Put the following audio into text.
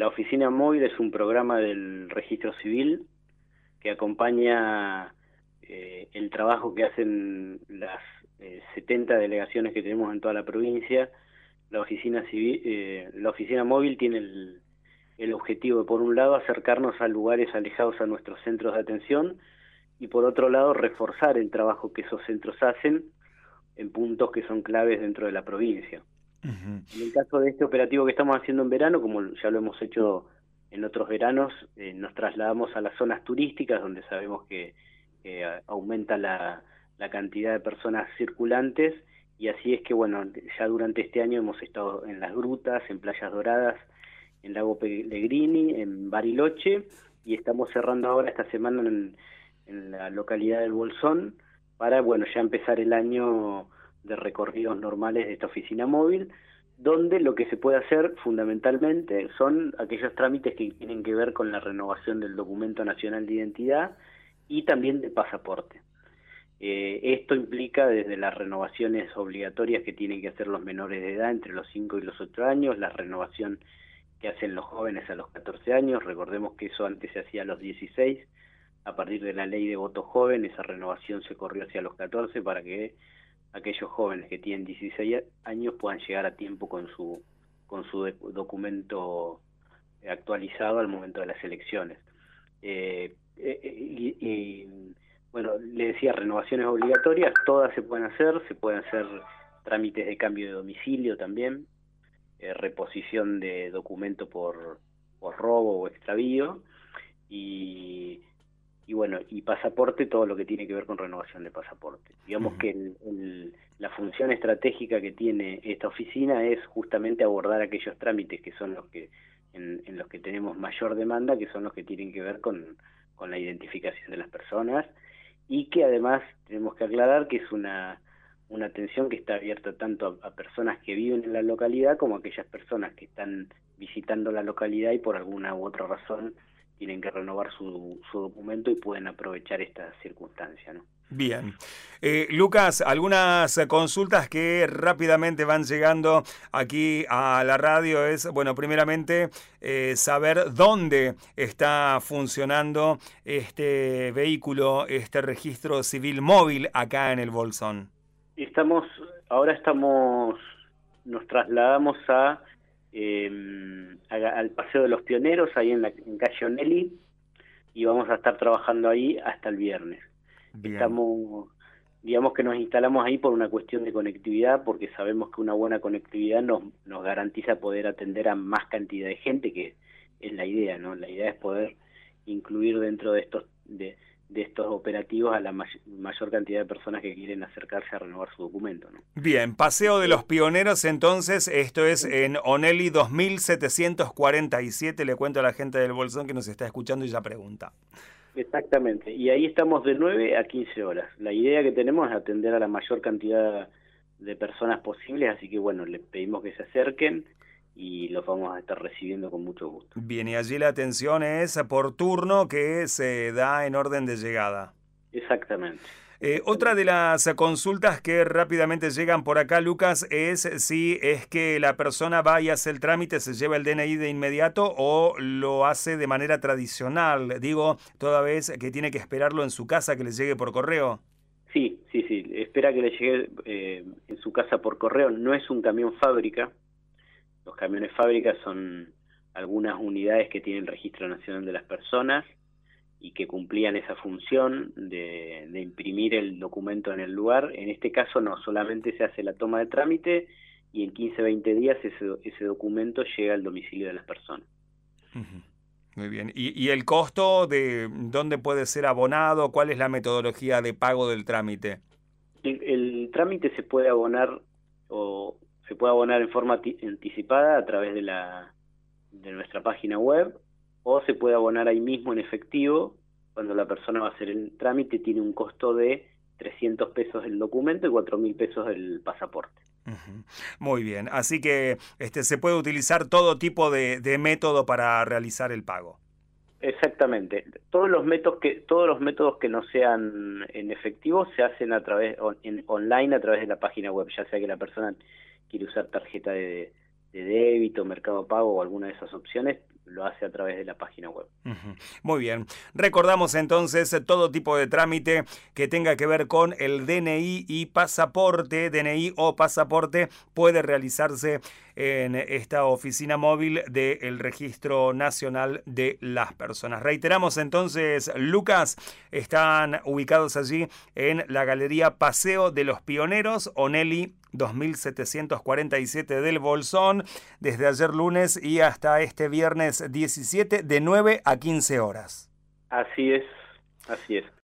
la oficina móvil es un programa del Registro Civil que acompaña el trabajo que hacen las 70 delegaciones que tenemos en toda la provincia. La oficina civil, la oficina móvil tiene el objetivo de, por un lado, acercarnos a lugares alejados a nuestros centros de atención y, por otro lado, reforzar el trabajo que esos centros hacen en puntos que son claves dentro de la provincia. Ujú. En el caso de este operativo que estamos haciendo en verano, como ya lo hemos hecho en otros veranos, nos trasladamos a las zonas turísticas donde sabemos que aumenta la cantidad de personas circulantes, y así es que, bueno, ya durante este año hemos estado en las grutas, en Playas Doradas, en Lago Pellegrini, en Bariloche, y estamos cerrando ahora esta semana en la localidad del Bolsón para, bueno, ya empezar el año de recorridos normales de esta oficina móvil, donde lo que se puede hacer fundamentalmente son aquellos trámites que tienen que ver con la renovación del documento nacional de identidad y también del pasaporte. Esto implica desde las renovaciones obligatorias que tienen que hacer los menores de edad entre los 5 y los 8 años, la renovación que hacen los jóvenes a los 14 años, recordemos que eso antes se hacía a los 16, a partir de la ley de voto joven esa renovación se corrió hacia los 14 para que aquellos jóvenes que tienen 16 años puedan llegar a tiempo con su documento actualizado al momento de las elecciones. Bueno, le decía, renovaciones obligatorias, todas se pueden hacer trámites de cambio de domicilio también, reposición de documento por robo o extravío, y bueno, y pasaporte, todo lo que tiene que ver con renovación de pasaporte. Digamos Ujú. que la función estratégica que tiene esta oficina es justamente abordar aquellos trámites que son los que en los que tenemos mayor demanda, que son los que tienen que ver con la identificación de las personas, y que además tenemos que aclarar que es una atención que está abierta tanto a personas que viven en la localidad como a aquellas personas que están visitando la localidad y por alguna u otra razón tienen que renovar su documento y pueden aprovechar esta circunstancia, ¿no? Bien. Lucas, algunas consultas que rápidamente van llegando aquí a la radio es, bueno, primeramente saber dónde está funcionando este vehículo, este registro civil móvil acá en el Bolsón. Ahora nos trasladamos al Paseo de los Pioneros, ahí en calle Onelli, y vamos a estar trabajando ahí hasta el viernes. Bien. Digamos que nos instalamos ahí por una cuestión de conectividad, porque sabemos que una buena conectividad nos garantiza poder atender a más cantidad de gente, que es la idea, ¿no? La idea es poder incluir dentro de estos operativos a la mayor cantidad de personas que quieren acercarse a renovar su documento, ¿no? Bien, Paseo de los Pioneros, entonces, esto es en Onelli 2747, le cuento a la gente del Bolsón que nos está escuchando y ya pregunta. Exactamente, y ahí estamos de 9 a 15 horas. La idea que tenemos es atender a la mayor cantidad de personas posibles, así que bueno, les pedimos que se acerquen y los vamos a estar recibiendo con mucho gusto. Bien, y allí la atención es por turno que se da en orden de llegada. Exactamente, Otra de exactamente. las consultas que rápidamente llegan por acá, Lucas, es si es que la persona va y hace el trámite, se lleva el DNI de inmediato o lo hace de manera tradicional. Digo, toda vez que tiene que esperarlo en su casa que le llegue por correo. Sí, sí, sí, espera que le llegue en su casa por correo. No es un camión fábrica. Los camiones fábrica son algunas unidades que tienen registro nacional de las personas y que cumplían esa función de imprimir el documento en el lugar. En este caso no, solamente se hace la toma de trámite y en 15-20 días ese documento llega al domicilio de las personas. Ujú. Muy bien. ¿Y el costo de dónde puede ser abonado? ¿Cuál es la metodología de pago del trámite? El trámite se puede abonar en forma anticipada a través de nuestra página web, o se puede abonar ahí mismo en efectivo. Cuando la persona va a hacer el trámite tiene un costo de 300 pesos el documento y 4.000 pesos el pasaporte. Ujú. Muy bien. Así que se puede utilizar todo tipo de método para realizar el pago. Exactamente. Todos los métodos que no sean en efectivo se hacen online a través de la página web, ya sea que la persona quiere usar tarjeta de débito, Mercado Pago o alguna de esas opciones, lo hace a través de la página web. Muy bien. Recordamos entonces todo tipo de trámite que tenga que ver con el DNI y pasaporte, DNI o pasaporte, puede realizarse en esta oficina móvil del Registro Nacional de las Personas. Reiteramos entonces, Lucas, están ubicados allí en la Galería Paseo de los Pioneros, Onelli 2747 del Bolsón, desde ayer lunes y hasta este viernes 17 de 9 a 15 horas. Así es, así es.